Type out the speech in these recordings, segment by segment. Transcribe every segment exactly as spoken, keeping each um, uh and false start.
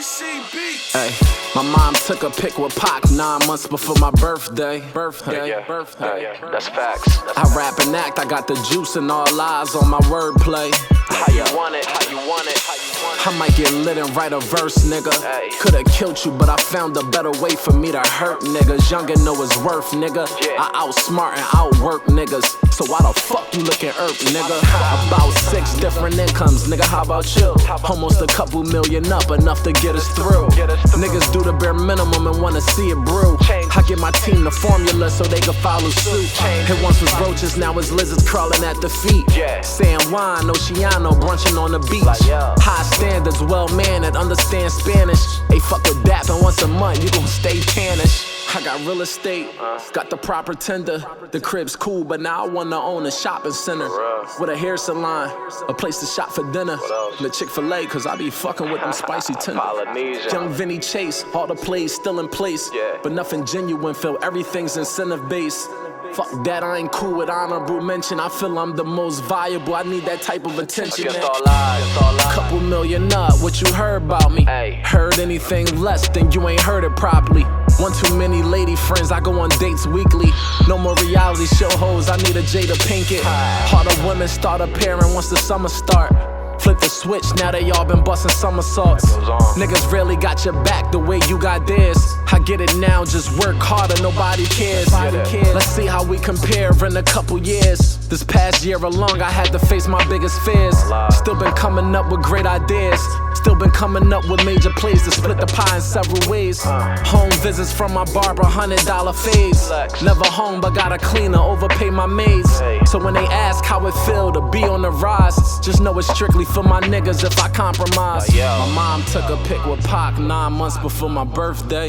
G C Beats. Hey, my mom took a pic with Pac nine months before my birthday. Birthday, yeah, birthday. yeah, that's facts. I rap and act, I got the juice and all eyes on my wordplay. How you want it? How you want it? How you want it? I might get lit and write a verse, nigga. Hey. Could've killed you, but I found a better way for me to hurt niggas. Young and know it's worth, nigga. Yeah. I outsmart and outwork niggas. So why the fuck you looking irk, nigga? About six different incomes, nigga. How about you? Almost a couple million up, enough to get us through. Niggas do the bare minimum and wanna see it brew. I get my team the formula so they can follow suit. It once was roaches, now it's lizards crawling at the feet. San Juan, Oceano, brunching on the beach. High standards, well mannered, understand Spanish. Hey, fuck with that, and once a month you gon' stay tannish. I got real estate, got the proper tender. The crib's cool, but now I wanna own a shopping center with a hair salon, a place to shop for dinner, and a Chick-fil-A, cause I be fucking with them spicy tenders. Young Vinny Chase, all the plays still in place, but nothing genuine, feel everything's incentive based. Fuck that, I ain't cool with honorable mention. I feel I'm the most valuable, I need that type of attention. Against all odds, against all odds. Couple million up, what you heard about me? Ay. Heard anything less, then you ain't heard it properly. One too many lady friends, I go on dates weekly. No more reality show hoes, I need a Jada Pinkett. All the women start appearing once the summer start. Flip the switch, now they all been busting somersaults. Niggas really got your back the way you got theirs. I get it now, just work harder, nobody cares. Let's see how we compare in a couple years. This past year alone, I had to face my biggest fears. Still been coming up with great ideas. Still been coming up with major plays to split the pie in several ways. Home visits from my barber, hundred dollar fades. Never home, but got a cleaner, overpay my maids. So when they ask how it feel to be on the rise, just know it's strictly for my niggas if I compromise. My mom took a pic with Pac nine months before my birthday.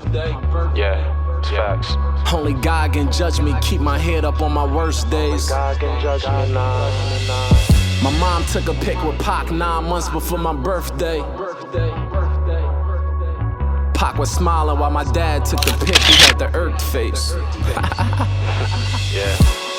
Yeah, it's facts. Only God can judge me, keep my head up on my worst days. God can judge me, nah. My mom took a pic with Pac nine months before my birthday. Pac was smiling while my dad took the pic, he had the earth face. Yeah.